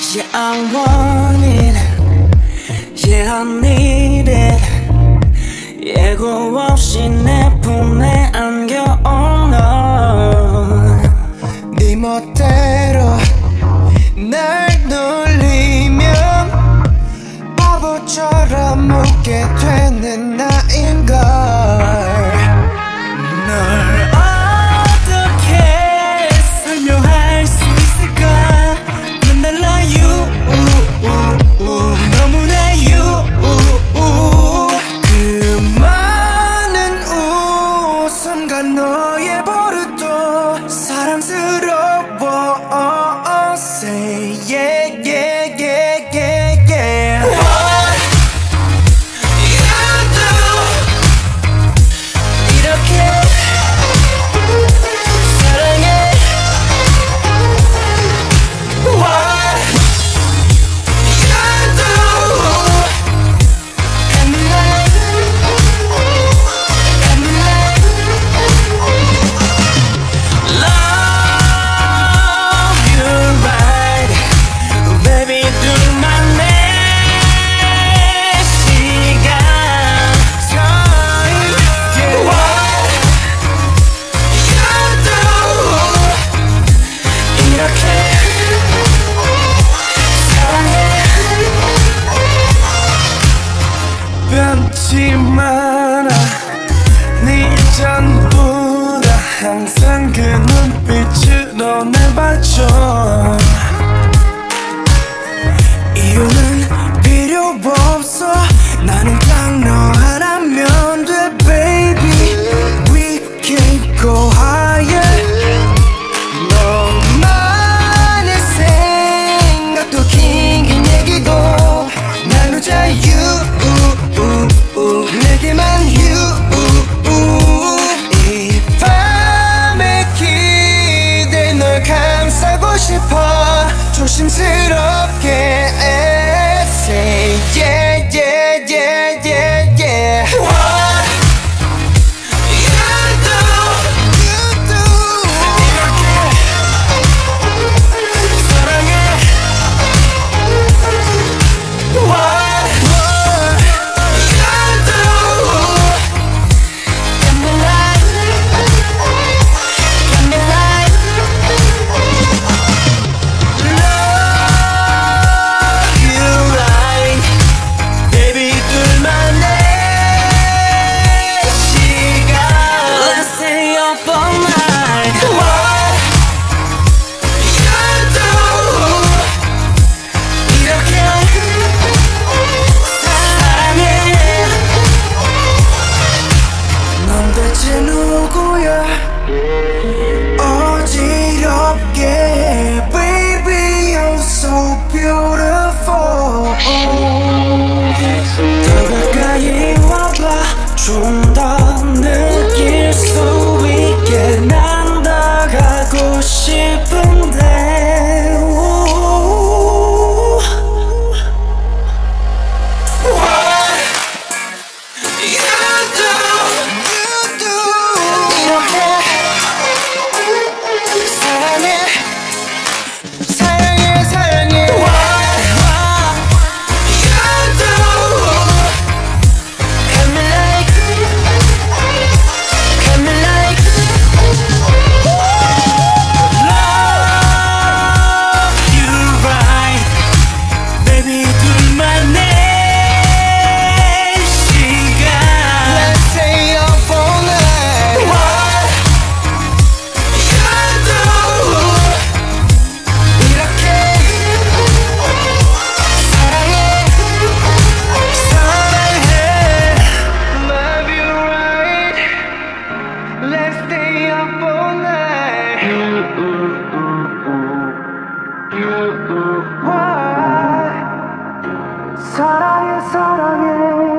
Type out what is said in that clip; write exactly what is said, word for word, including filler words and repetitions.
Yeah, I want it. Yeah, I need it. 예고 없이 내 품에 안겨온 너. 네 멋대로 날 놀리면 바보처럼 묻게 되는 나인걸. 널 어떻게 설명할 수 있을까? 난 달라 you 너무나 you. 그 많은 웃음과 너의 버릇도 사랑스러워. Say yeah yeah yeah yeah yeah. What you do 이렇게 사랑해. What you do and like and like love you right baby 둘만 내 시간 time. What you do 이렇게 사랑해. 변치 마라 네 전부다. 항상 그 눈빛으로 날 봐줘. 이유는 필요 없어. 나는 딱 너 하나면 돼 baby. We can go higher. 너만의 생각도 긴긴 얘기도 나누자 you. 내게만 you. 이 밤의 기대 널 감싸고 싶어. 조심스럽게 say yeah yeah yeah yeah yeah. What you do You do 이렇게 사랑해. What you do got me like got me like love you right baby 둘만 내 시간. Let's stay up all night. What you do 이렇게 사랑해. 넌 대체 누구야? 어지럽게 baby you're so beautiful. 더 가까이 와봐. 좀 더 느낄 수 있게 난 다가가고 싶은데. 우. What you do You do 이렇게 사랑해. 사랑해 사랑해. What you do got me like got me like love you right baby 둘만 내 시간. Let's stay up all night. What you do 이렇게 사랑해. 사랑해. Love you right. Let's stay up all night. Why? 사랑해 사랑해.